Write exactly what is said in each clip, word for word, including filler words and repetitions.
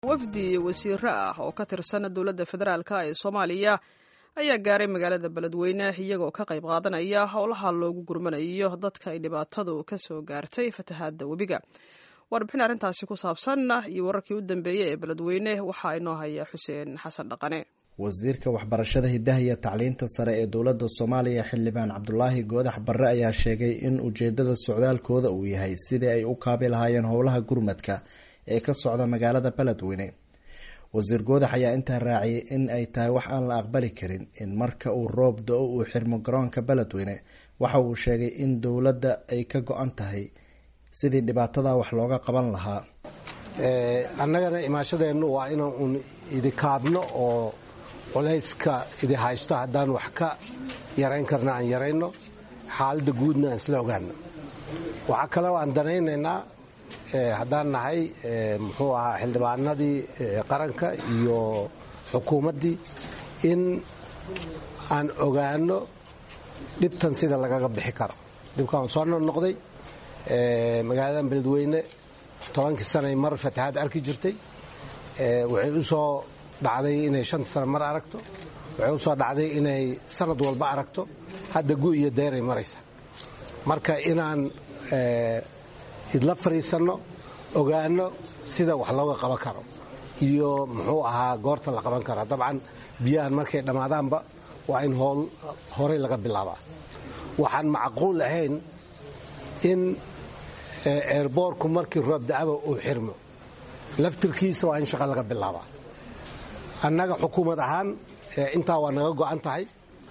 wafdi wasiiro ah oo ka tirsan dowladda federaalka ee Soomaaliya ayaa gaaray magaalada Beledweyne iyagoo ka qayb qaadanaya howlaha loogu gurmanayo dadka ay dhibaatadu ka soo gaartay fatahaadda webiga. Warbixin arrintaasi ku saabsan iyo wararkii u dambeeyay ee Beledweyne waxa inoo haya Xuseen Xasan Dhaqane. wasiirka waxbarashada hidaha iyo tacliinta sare ee dowladda Soomaaliya xildhibaan Cabdullaahi Goodax Barre ayaa sheegay in ujeedada socdaalkooda uu yahay sidii ay u kaabi lahaayeen howlaha gurmadka ee ka socda magaalada Beledweyne. wasiir Goodax ayaa intaa raaciyay in ay tahay wax aan la aqbali karin in marka uu roob da'o uu xirmo garoonka Beledweyne. waxa uu sheegay in dowladda ay ka go'an tahay sidii dhibaatada wax looga qaban lahaa. ee annagana imaashadeenu waa inaan un idikaabno oo culayska idi haysto haddaan wax ka yarayn karna aan yarayno xaaladda guudna aan isla ogaano. waxaa kale oo aan danaynaynaa haddaan nahay muxuu ahaa xildhibaanadii qaranka iyo xukuumaddii in aan ogaano dhibtan sida lagaga bixi karo. dhibkaan soo noqnoqday magaaladan Beledweyne tobankii sanay mar fatahaad arki jirtay. waxay u soo dhacday inay shan sano mar aragto, waxay u soo dhacday inay sanad walba aragto, hadda gu iyo deeray maraysa. marka inaan idla fariisanno ogaano sida wax looga qaban karo iyo muxuu ahaa goorta la qaban karo. dabcan biyahan markay dhammaadaanba waa in howl horey laga bilaabaa. waxaan macquul ahayn in airbortku markii roob da'aba uu xirmo laftirkiisa waa in shaqo laga bilaabaa. annaga xukuumad ahaan intaa waa naga go'an tahay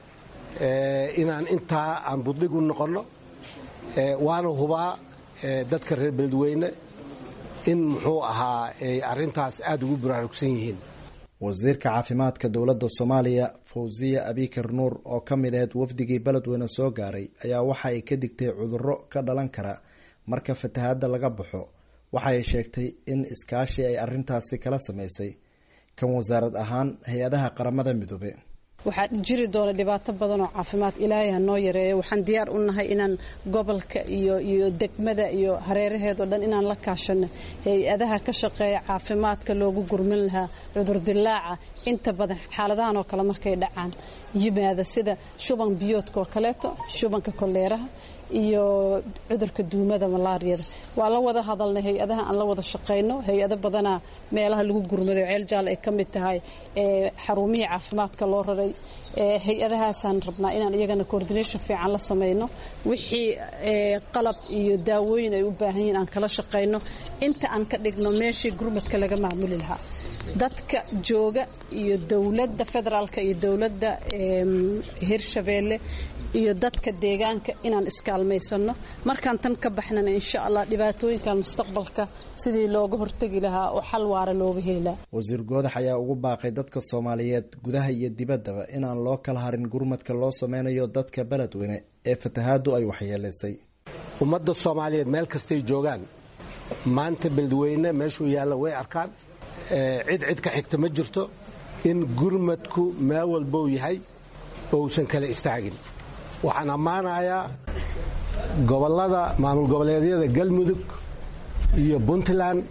inaan intaa aan budhig u noqonno. waana hubaa dadka reer Beledweyne in muxuu ahaa ay arrintaas aad ugu baraarugsan yihiin. wasiirka caafimaadka dowladda Soomaaliya Fawziya Abikar Nuur oo ka mid ah wafdigii Beledweyne soo gaaray ayaa waxa ay ka digtay cudurro ka dhalan kara marka fatahaadda laga baxo. waxa ay sheegtay in iskaashi ay arrintaasi kala sameysay kan wasaarad ahaan hay-adaha qaramada midoobe. waxaa jiri doona dhibaato badan oo caafimaad ilaahay ha noo yareeyo. waxaan diyaar u nahay inaan gobolka iyo iyo degmada iyo hareeraheeda dhan inaan la kaashano hay-adaha ka shaqeeya caafimaadka loogu gurmin lahaa cudur dilaaca inta badan xaaladahan oo kale markay dhacaan yimaada sida shuban biyoodka oo kaleeto, shubanka koleeraha iyo cudurka duumada malaariyada. waa la wada hadalnay hay-adaha aan la wada shaqeyno. hay-ado badana meelaha lagu gurmado ceel jaal ay ka mid tahay ee xarumihii caafimaadka loo raray. hay-adahaasaan rabnaa inaan iyagana coordination fiican la sameyno. wixii qalab iyo daawooyin ay u baahan yihiin aan kala shaqeyno inta aan ka dhigno meeshii gurmadka laga maamuli lahaa. dadka jooga iyo dowladda federaalka iyo dowladda hirshabeelle iyo dadka deegaanka inaan iskaalmaysano. markaan tan ka baxnana insha Allah dhibaatooyinka mustaqbalka sidii looga hortagi lahaa oo xal waara looga heli lahaa. wasiir Goodax ayaa ugu baaqay dadka Soomaaliyeed gudaha iyo dibaddaba inaan loo kala harin gurmadka loo sameynayo dadka Beledweyne ee fatahaadu ay waxyeeleysay. ummadda Soomaaliyeed meel kastay joogaan maanta Beledweyne meeshuu yaalla way arkaan. cid cid ka xigta ma jirto in gurmadku meel walba uu yahay oo uusan kala istaagin. waxaan ammaanayaa gobollada maamul goboleedyada Galmudug iyo Puntland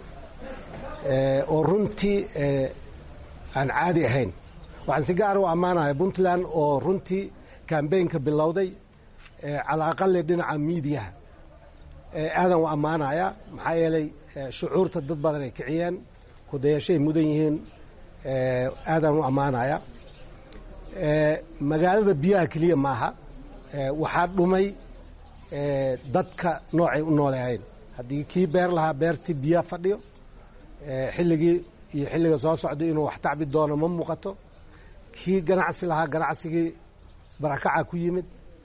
oo runtii aan caadi ahayn. waxaan si gaar ah u ammaanayaa Puntland oo runtii campaign-ka bilowday calaaqale dhinaca miidiyaha. aadan u ammaanayaa maxaa yeelay shucuurta dad badan ay kiciyeen ku dayashay mudan yihiin. aadan u ammaanayaa magaalada biyaha keliya maaha waxaa dhumay dadka noocay u nooleehayn. haddii kii beer lahaa beertii biyaha fadhiyo xilligii iyo xilliga soo socda inuu wax tacbi doono ma muuqato. kii ganacsi lahaa ganacsigii barakaca ku yimid.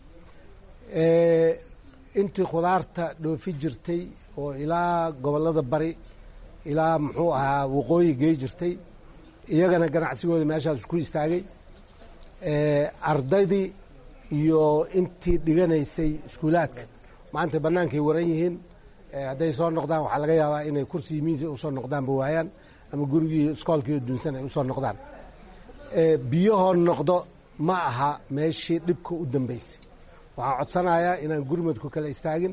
intii khudaarta dhoofi jirtay oo ilaa gobollada bari ilaa muxuu ahaa waqooyi gey jirtay iyagana ganacsigooda meeshaas ku istaagay. ardaydii iyo intii dhiganaysay iskuulaadka maanta bannaankay waran yihiin. hadday soo noqdaan waxaa laga yaabaa inay kursi miisi u soo noqdaanba waayaan ama gurigii iskoolkii dunsan ay u soo noqdaan. biyahoo noqdo ma aha meeshii dhibka u dambaysay. waxaan codsanayaa inaan gurmadku kala istaagin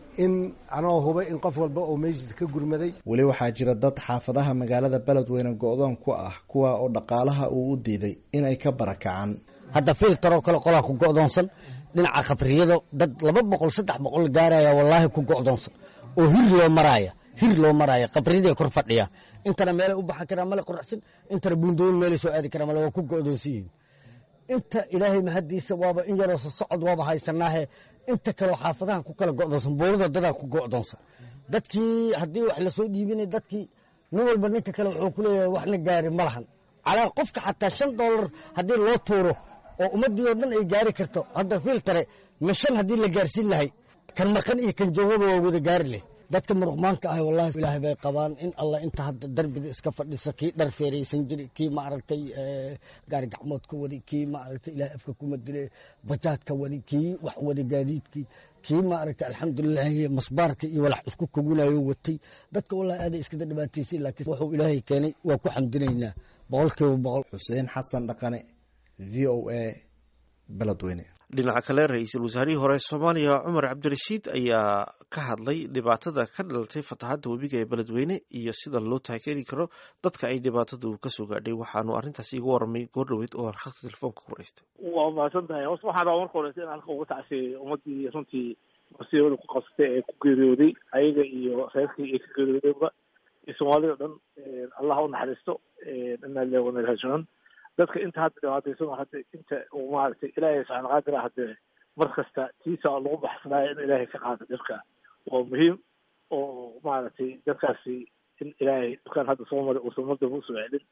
in anoo huba in qof walba oo meeshiisa ka gurmaday. weli waxaa jira dad xaafadaha magaalada beledweyne go-doon ku ah kuwa oo dhaqaalaha uu u diiday inay ka barakacaan. hadda filtaroo kale qolaa ku go'doonsan dhinaca khabriyada dad laba boqol saddex boqol gaaraya wallaahi ku go'doonsan oo hir loo maraaya hir loo maraaya khabriyada kor fadhiya intana meel u baxan karaa male qurxsan intana buundooyin meel soo aadi karaa male waa ku go'doonsiin inta ilaahay mahadiisa waaba in yaroo socod waaba haysanaahe inta kale xaafadaha ku kala go'doonsan boorada dadaa ku go'doonsan dadkii haddii wax la soo dhiibinay dadkii nin walba ninka kale wuxuu ku leeyahay waxna gaari ma lahan calaa qofka xataa shan doolar haddii loo tuuro oo ummaddii oo dhan ay gaari karto hadda filtare ma shan haddii la gaarsiin lahay kan maqan iyo kan joogaba waa wada gaari leh dadka muruqmaanka ah wallahi ilaahay bay qabaan in allah inta hadda darbida iska fadhisa kii dhar feeraysan jiri kii maaragtay gaari gacmood ka wadi kii maaragtay ilaahay afka kuma dile bajaad ka wadi kii wax wadi gaadiidkii kii maaragtay alxamdulilah masbaarka iyo walax isku koginayo watay dadka wallahi aad iska dhibaataysay laakiin wuxuu ilaahay keenay waa ku xamdinaynaa boqolkiiba boqol. xuseen xasan dhaqane v o a beledweyne. dhinaca kale ra-iisul wasaarihii hore soomaaliya cumar cabdirashiid ayaa ka hadlay dhibaatada ka dhalatay fatahaadda webiga ee beledweyne iyo sida loo taageeri karo dadka ay dhibaatadu kasoo gaadhay. waxaanu arrintaasi igu waramay goordhaweyd oo khadka telefoonka ku wareystay. waa mahadsan tahay hoos waxaan rabaa marka horeysa in halka uga tacsiyay ummadii runtii masiibada ku qabsatay ee ku geeriyooday ayaga iyo reerkii ay ka geeriyoodeenba iyo soomaalida o dhan allah u naxariisto inaa lillahi wa inaa ilaihi raajicuun. dadka inta hadda dhibaataysan hadda inta uu maaragtay ilaahay subxaana qaadir ah hadde mar kasta tiisa lagu baxsanaayo in ilaahay ka qaado dhibka waa muhiim oo maaragtay dadkaasi in ilaahay dhibkaan hadda soo maray uusan mar damba usoo celin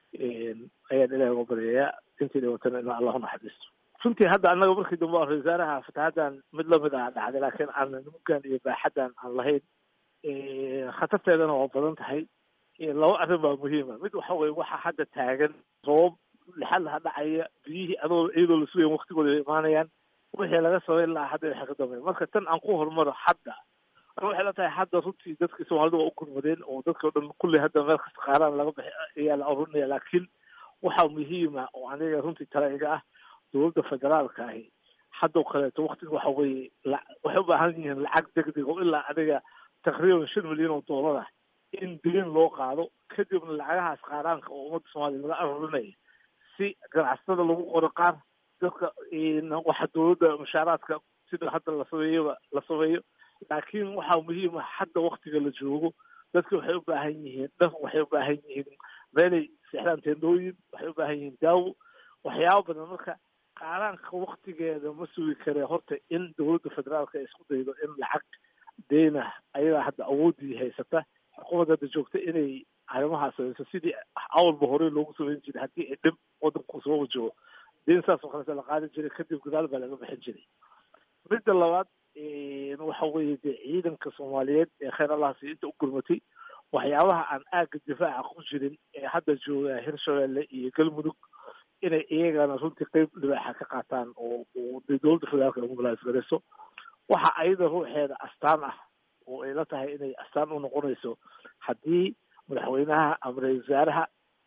ayaan ilaahay uga baryayaa intii dhibatana in allah u naxariisto. runtii hadda annaga markii dambe ra-isul wasaaraha fatahaaddan mid lamid ah dhacday laakiin aan nimankan iyo baaxaddan aan lahayn khatarteedana waa badan tahay. laba arrin baa muhiima mid waxa weye waxa hadda taagan sabab lixalaha dhacaya biyihii adoo iyadoo la sugayan waktigooda ay imaanayaan wixii laga sabayn lahaa hadda waxay ka dambeyn marka tan aan ku horumaro hadda waxay la tahay hadda runtii dadkii soomaalida waa u gurmadeen oo dadka o dhan kulli hadda meel kasta qaaraan laga bixi ayaa la arurinaya laakiin waxaa muhiima oo aniga runtii tala iga ah dowladda federaalka ahi hadda o kaleeto waktiga waxa weeye waxay u baahan yihiin lacag degdeg oo ilaa adiga taqriiban shan milyan oo doolar ah in bilin loo qaado kadibna lacagahaas qaaraanka oo ummadda soomaaliya laga arurinaya si ganacsatada lagu qoro qaar dadka waxa dowladda mushaaraadka sida hadda la sameeyaba la sameeyo laakiin waxaa muhiim ah hadda waktiga la joogo dadka waxay u baahan yihiin dhar waxay u baahan yihiin meelay seexdaan teendooyin waxay u baahan yihiin daawo waxyaabo badan marka qaaraanka waktigeeda ma sugi kare horta in dowladda federaalka ay isku daydo in lacag deyna ayadaa hadda awoodii haysata xukuumadda hadda joogta inay arrimahaas sameyso sidii awalba horey loogu samayn jiray haddii ay dhib wadanku soo wajaho deen saas oo kaleta la qaadi jiray kadib gadaal baa laga bixin jiray. midda labaad waxa weeye dee ciidanka soomaaliyeed ee khayr allah si inta u gurmatay waxyaabaha aan aagga difaaca ku jirin ee hadda jooga hirshabeelle iyo galmudug inay iyagana runtii qeyb libaaxa ka qaataan oo dee dowladda federaalka lagu balaasgarayso waxa ayada ruuxeeda astaan ah oo ay la tahay inay astaan u noqonayso haddii madaxweynaha ama ra-isul wasaaraha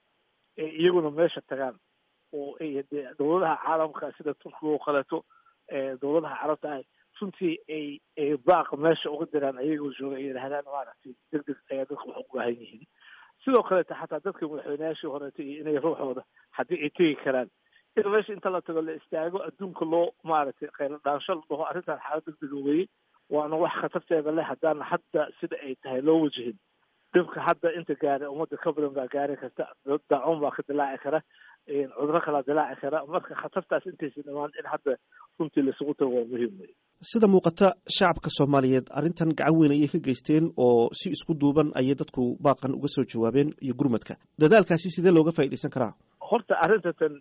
ay iyaguna meesha tagaan oo ay dee dowladaha caalamka sida turkiga oo kaleeto dowladaha carabta ah runtii ay ay baaq meesha uga diraan ayagoo jooga ay yidhahdaan maaragtay deg deg ayaa dadka wax u baahan yihiin. sidoo kaleeta xataa dadka madaxweynayaashii horeeta iyo inay ruuxooda haddii ay tegi karaan in meesha inta la tago la istaago adduunka loo maaragtay qaylo dhaansho la dhaho arrintan xaalad deg dega weeye waana wax khatarteeda leh haddaan hadda sida ay tahay loo wajihin dhibka hadda inta gaara ummadda ka badan baa gaari karta daacuun baa ka dilaaci kara cuduro kalaa dilaaci kara marka khatartaas intaysa dhamaan in hadda runtii laisugu tago waa muhiim wey. sida muuqata shacabka soomaaliyeed arrintan gacan weyn ayay ka geysteen oo si isku duuban ayay dadku baaqan uga soo jawaabeen iyo gurmadka dadaalkaasi sidee looga faa'iidaysan karaa? horta arrinta tan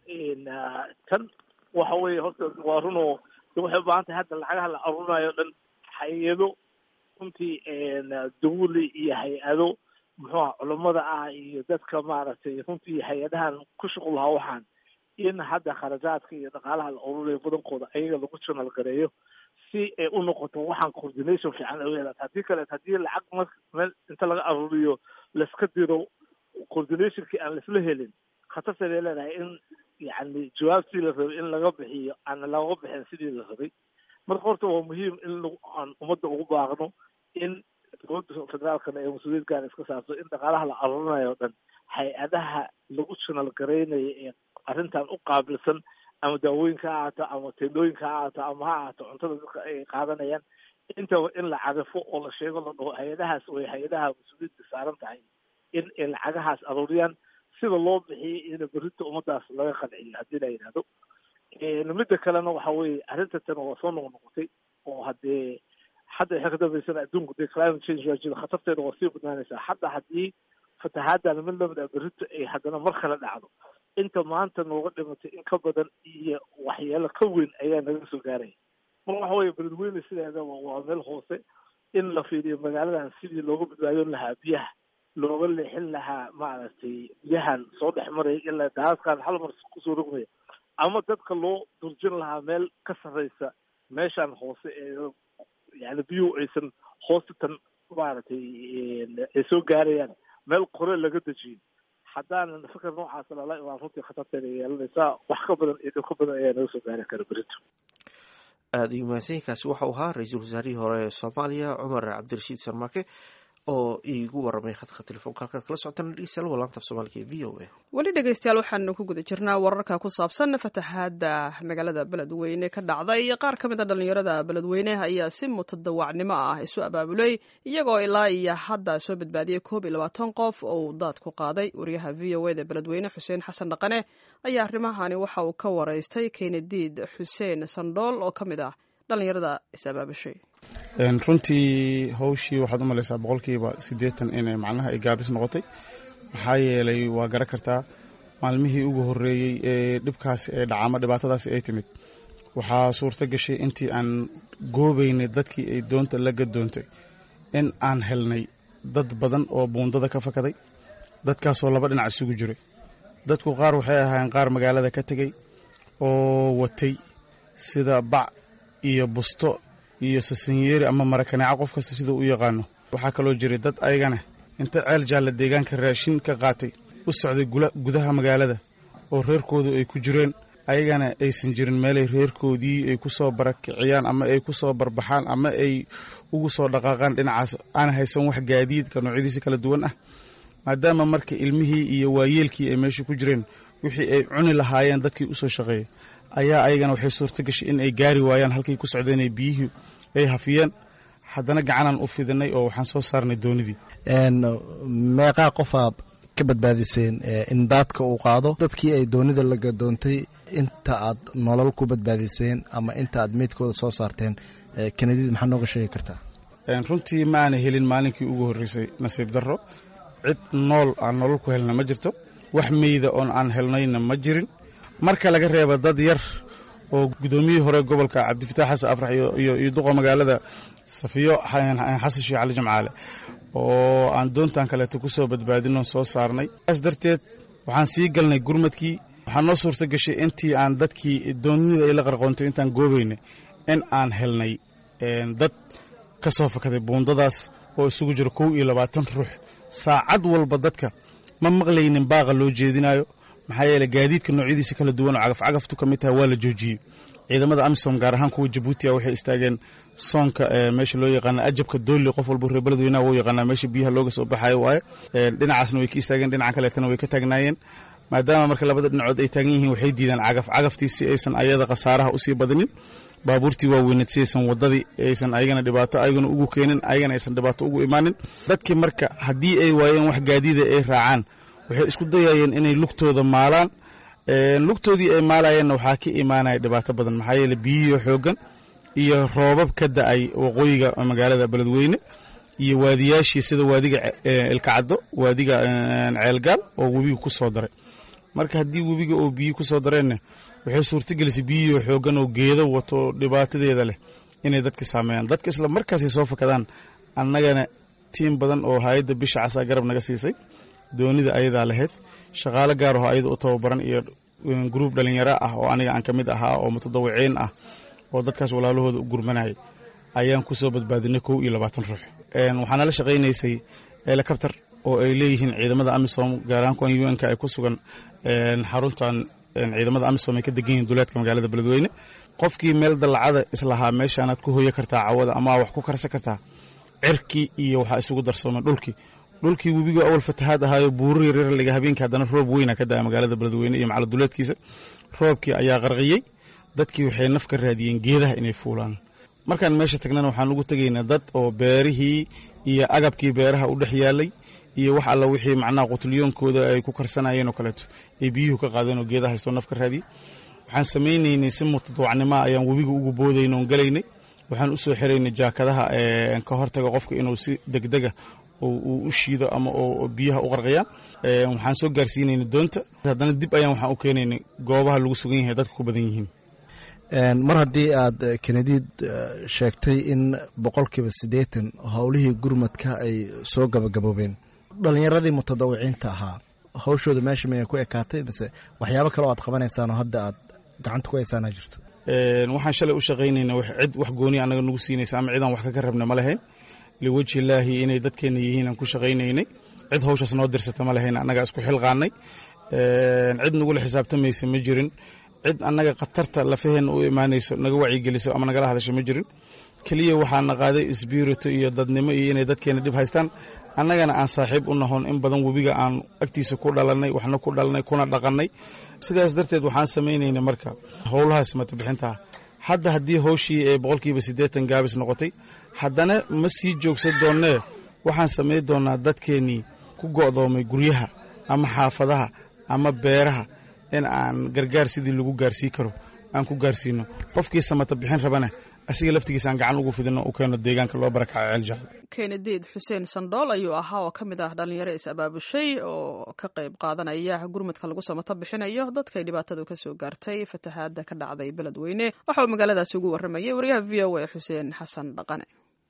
tan waxa weeye horta waa runoo waxay u baahan tahay hadda lacagaha la aruurinayo o dhan hay-ado runtii dawli iyo hay-ado muxuuha culammada ah iyo dadka maaragtay runtii hay-adahan ku shuqul lahaa waxaan in hadda kharajaadka iyo dhaqaalaha la ururayo badankooda ayaga lagu janal gareeyo si ay u noqoto waxaan coordination fiican ay yeelato haddii kaleet haddii lacag mar meel inta laga aruuriyo laiska diro coordinationkii aan laisla helin khatarteeday leedahay in yacni jawaabtii la rabay in laga bixiyo aan laga bixin sidii la rabay. marka horta waa muhiim in aan ummadda ugu baaqno in dowladda federaalkana ee mas-uuliyad gaar iska saarto in dhaqaalaha la aruurinayo o dhan hay-adaha lagu janal garaynayo ee arrintan u qaabilsan ama daawooyinka ha ahaato ama teendooyinka ha ahaato ama ha ahaato cuntada dadka ay qaadanayaan intaba in la cadafo oo la sheego la dhaho hay-adahaas way hay-adaha mas-uuliyadda saaran tahay in ay lacagahaas aruuriyaan sida loo bixiyay ina berrita ummadaas laga qanciyo haddii la yidhahdo midda kalena waxa weeye arrinta tan waa soo noqnoqotay oo haddee hadda waxay ka dambaysana adduunku dee climate change waa jira khatarteeda waa sii badnaanaysaa hadda haddii fatahaadana mid lamid ah berrito ay haddana mar kale dhacdo inta maanta nooga dhimatay in ka badan iyo waxyaalo ka weyn ayaa naga soo gaaraya marka waxa weeye beledweyne sideedaba waa meel hoose in la fiiriyo magaaladan sidii looga badbaadin lahaa biyaha looga leexin lahaa maaragtay biyahan soo dhex maraya ilaa daaskan hal mar kusoo rogmaya ama dadka loo durjin lahaa meel ka sarreysa meeshaan hoose ee yani biyuhu aysan hoostatan maaragtay ay soo gaarayaan meel qore laga dejiyo haddaanan fikir noocaas lala imaan runtii khatarteeda yeelanaysaa wax ka badan iyo dhib ka badan ayaa naga soo gaari kara berito aada iyo mahadsanyiinkaasi waxau ahaa ra-iisul wasaarihii hore ee soomaaliya cumar cabdirashiid sarmaake oo iigu waramay khadka telefoonka halkaad kala socotaan dhegeystayaal waa laanta af soomaaliga ee v o a weli dhegeystayaal waxaanu ku guda jirnaa wararka ku saabsan fatahaada magaalada beledweyne ka dhacday qaar ka mid a dhalinyarada beledweyne ayaa si mutadawacnimo ah isu abaabulay iyagoo ilaa iyo hadda soo badbaadiyey koob iyo labaatan qof oo uu daad ku qaaday wariyaha v o eda beledweyne xuseen xasan dhaqane ayaa arrimahani waxa uu ka waraystay kenediid xuseen sandhool oo ka mid ah dhalinyarada is abaabushay runtii hawshii waxaad u malaysaa boqolkiiba siddeetan inay macnaha ay gaabis noqotay maxaa yeelay waa garan kartaa maalmihii ugu horreeyey ee dhibkaasi ee dhacaama dhibaatadaasi ay timid waxaa suurto gashay intii aan goobaynay dadkii ay doonta la gadoontay in aan helnay dad badan oo buundada ka fakaday dadkaasoo laba dhinac isugu jiray dadku qaar waxay ahaayeen qaar magaalada ka tegey oo watay sida bac iyo busto iyo sasanyeeri ama marakaneeco qof kasta siduu u yaqaano waxaa kaloo jiray dad ayagana inta ceel jaalla deegaanka raashin ka qaatay u socday gudaha magaalada oo reerkoodu ay ku jireen ayagana aysan jirin meelay reerkoodii ay ku soo barakiciyaan ama ay ku soo barbaxaan ama ay ugu soo dhaqaaqaan dhinacaas aan haysan wax gaadiidka noocyadiisa kala duwan ah maadaama marka ilmihii iyo waayeelkii ay meesha ku jireen wixii ay cuni lahaayeen dadkii u soo shaqeeyey ayaa ayagana waxay suurto gashay in ay gaari waayaan halkay ku socdeen ay biyihii ay hafiyeen haddana gacanaan u fidinay oo waxaan soo saarnay doonidii meeqaa qofaa ka badbaadiseen in daadka uu qaado dadkii ay doonida la gadoontay inta aad nolol ku badbaadiseen ama inta aad meydkooda soo saarteen kenediid maxaa nooga sheegi kartaa runtii ma aana helin maalinkii ugu horreysay nasiib darro cid nool aan nolol ku helna ma jirto wax meyda oon aan helnayna ma jirin marka laga reeba dad yar oo guddoomiyihii hore gobolka cabdifataax xasan afrax iyo duqa magaalada safiyo xasan sheekh cali jamcaale oo aan doontan kaleeto ku soo badbaadinoo soo saarnay saas darteed waxaan sii galnay gurmadkii waxaa noo suurto gashay intii aan dadkii doonida ay la qarqoontay intaan goobaynay in aan helnay dad ka soo fakaday buundadaas oo isugu jiro kow iyo labaatan ruux saacad walba dadka ma maqlaynin baaqa loo jeedinayo maxaa yeeley gaadiidka noocyadiisa kala duwan oo cagafcagaftu ka mid tahay waa la joojiyey ciidamada amisom gaar ahaan kuwa jabuutiya waxay istaageen soonka meesha loo yaqaana ajabka doolli qof walba reer beledweynaha wuu yaqaanaa meesha biyaha looga soo baxaayo waaye dhinacaasna way ka istaageen dhinaca kaleetana way ka taagnaayeen maadaama marka labada dhinacood ay taagan yihiin waxay diidaan cagafcagaftii si aysan ayada khasaaraha usii badinin baabuurtii waaweyneed si aysan waddadii aysan ayagana dhibaato ayagana ugu keenin ayagana aysan dhibaato ugu imaanin dadkii marka haddii ay waayeen wax gaadiida ay raacaan waxay isku dayayeen inay lugtooda maalaan lugtoodii ay maalayeenna waxaa ka imaanaya dhibaato badan maxaa yeele biyihii xooggan iyo roobab ka da'ay waqooyiga magaalada beledweyne iyo waadiyaashii sida waadiga ilkacaddo waadiga ceelgaal oo webiga ku soo daray marka haddii webiga oo biyi ku soo dareenna waxay suurtagelisay biyihii xooggan oo geedo wato dhibaatadeeda leh inay dadka saameeyaan dadka isla markaasay soo fakadaan annagana tiim badan oo hay-adda bisha casaa garab naga siisay doonida ayadaa lahayd shaqaalo gaar aho ayada u tababaran iyo gruub dhalinyaro ah oo aniga aan ka mid ahaa oo mutadawiciin ah oo dadkaas walaalahooda u gurmanayay ayaan ku soo badbaadinay kow iyo labaatan ruux waxaana la shaqaynaysay helikabtar oo ay leeyihiin ciidamada amisom gaar ahaan kuwan u n ka ay ku sugan xaruntan ciidamada amisom ay ka degan yihiin duleedka magaalada beledweyne qofkii meel dallacada islahaa meeshaanaad ku hoya kartaa cawada ama wax ku karsan kartaa cirkii iyo waxaa isugu darsoomay dhulkii dhulkii webiga awal fatahaad ahaayo buuro yaryar laga habeenkii haddana roob weyna ka da'a magaalada beledweyne iyo macaladuleedkiisa roobkii ayaa qarqiyey dadkii waxay naf ka raadiyeen geedaha inay fuulaan markaan meesha tagnana waxaan ugu tegaynaa dad oo beerihii iyo agabkii beeraha u dhex yaalay iyo wax alla wixii macnaha qutulyoonkooda ay ku karsanayeen oo kaleeto ay biyuhu ka qaadeen oo geedaha haystoo naf ka raadiyey waxaan samaynaynay si mutadawacnimo ayaan webiga ugu boodayna oon galaynay waxaan u soo xiraynay jaakadaha ka hortaga qofka inuu si degdega uu u shiido ama oo biyaha u qarqiyaan waxaan soo gaarsiinaynay doonta haddana dib ayaan waxaan u keenaynay goobaha lagu sugan yahay dadka ku badan yihiin mar haddii aad kenediid sheegtay in boqolkiiba siddeetan howlihii gurmadka ay soo gabagaboobeen dhallinyaradii mutadawiciinta ahaa hawshooda meesha miyay ku ekaatay mise waxyaabo kale oo aad qabanaysaan oo hadda aad gacanta ku haysaana jirto waxaan shalay u shaqaynayna cid wax gooni annaga nagu siinaysa ama cidaan wax ka rabna ma lahayn liwajhi illaahi inay dadkeenna yihiin aan ku shaqaynaynay cid hawshaas noo dirsata ma lahayn annagaa isku xilqaannay cid nagula xisaabtamaysa ma jirin cid annaga khatarta lafaheenna u imaanayso naga wacyigeliso ama nagala hadasho ma jirin keliya waxaana qaaday isbiirito iyo dadnimo iyo inay dadkeenna dhib haystaan annagana aan saaxiib u nahoon in badan webiga aan agtiisa ku dhalannay waxna ku dhalnay kuna dhaqannay sidaas darteed waxaan samaynaynay marka howlahaas matabixintaa hadda haddii hawshii ee boqolkiiba siddeetan gaabis noqotay haddana ma sii joogsan doonnee waxaan samayn doonnaa dadkeennii ku go'doomay guryaha ama xaafadaha ama beeraha in aan gargaar sidii lagu gaarsii karo aan ku gaarsiino qofkii samata bixin rabana asiga laftigiisa aan gacan ugu fidino u keeno deegaanka loo barakaco ceeljaal kenediid xuseen sandhool ayuu ahaa oo ka mid ah dhallinyaro is abaabushay oo ka qayb qaadanaya gurmadka lagu samata bixinayo dadkay dhibaatadu ka soo gaartay fatahaadda ka dhacday beledweyne waxa uu magaaladaasi ugu warramayay wariyaha v o a xuseen xasan dhaqane